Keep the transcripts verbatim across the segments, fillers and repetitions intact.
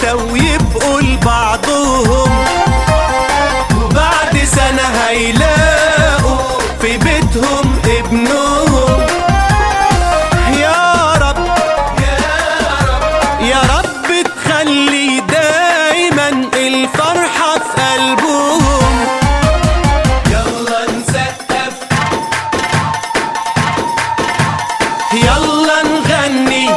تلاتة ويبقوا لبعضهم، وبعد سنة هيلاقوا في بيتهم ابنهم. يا رب يا رب تخلي دايما الفرحة في قلبهم. يلا نسقف، يلا نغني،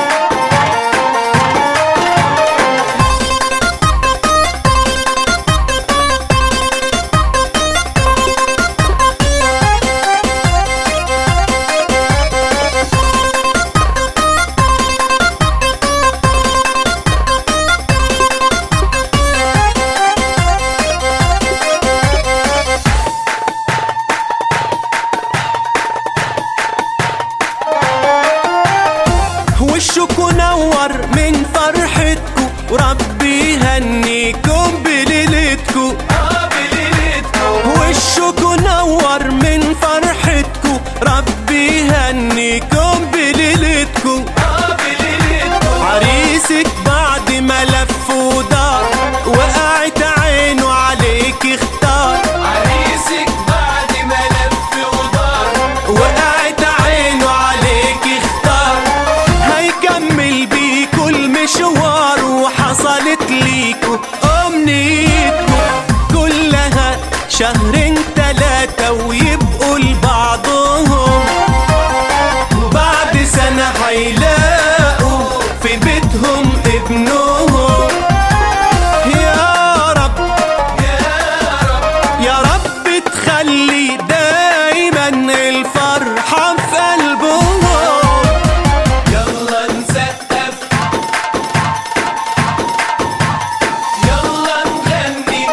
وشكوا نور من فرحتكو، وربي يهنيكم بليلتكو. وشكوا نور من فرحتكو، ربي يهنيكم بليلتكو. عريسك بعد ما لف ودار، وقعت عينه عليك اختار. عريسك بعد ما لف ودار، وقعت عينه عليك اختار. هيكمل بيكو المشوار، وحصلت ليكو أمنيتكو كلها شهرين تلاتة ويبقوا لبعضهم، وبعد سنة هيلاقوا في بيتهم ابنهم. يا رب يا رب تخلي دايما الفرحة في قلبهم. يلا نسقف، يلا نغني،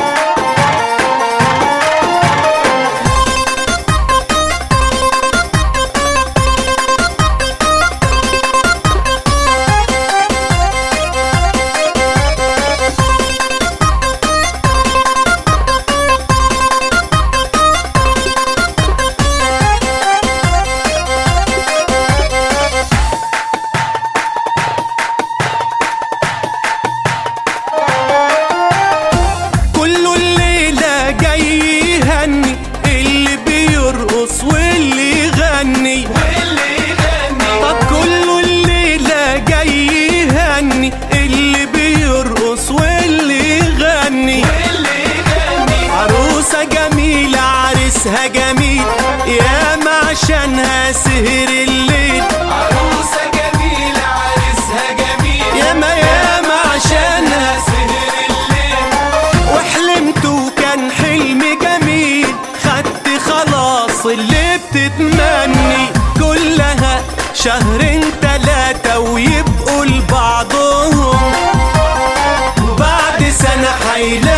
واللي يغني. طب كله الليلة جاي يهني، اللي بيرقص واللي يغني. عروسة جميلة عريسها جميل، ياما عشانها سهر الليل. عروسة جميلة عريسها جميل، ياما ياما عشانها سهر الليل. وحلمت وكان حلم جميل، خدت خلاص اللي بتتمني. كلها شهرين تلاتة ويبقوا لبعضهم، وبعد سنة هيلاقوا